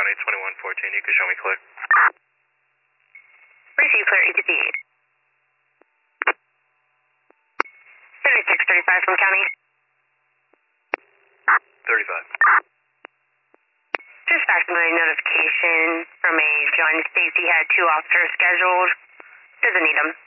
County 2114. You can show me clear. Receive clear ATP. 7635 from County. 35. Dispatch my notification from a John Stacy had 2 officers scheduled. Doesn't need them.